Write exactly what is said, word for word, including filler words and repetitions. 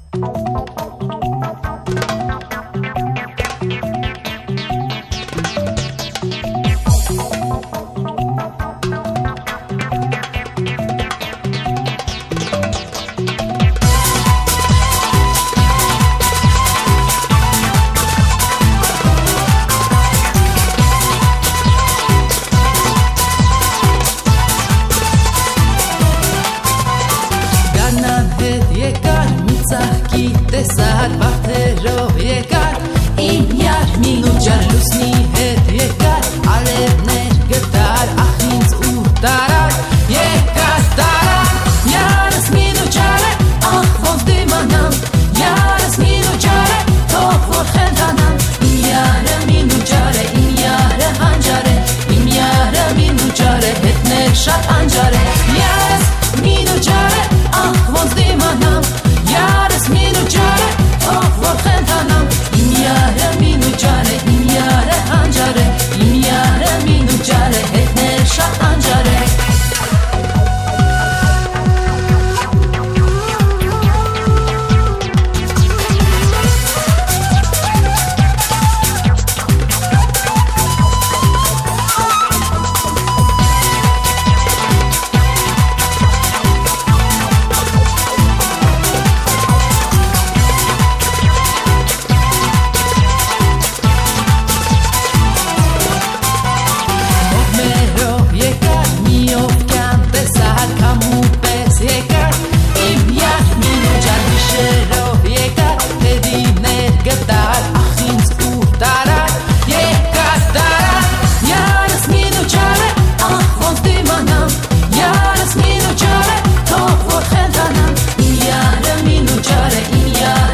Տեսար բախտերով եկար իմ յարմին ու ջար լուսնի հետ եկար ալևներ գտար ախ ինձ ու տարար եկար տարար յարս մին ու ջարը ախ ոնց դիմանամ յարս մին ու ջարը թող որ խենթանամ իմ յարը մին ու ջարը իմ յարը հանջար է իմ յարը մին ու ջարը հետներ շատ անջար է յարս մին ու ջարը ախ ոնց դիմանամ յարս մին ու ջարը թող որ խենթանամ իմ յարը մին ու ջարը իմ յարը հանջար է իմ յարը մին ու ջարը հետներ շատ անջար է Yeah.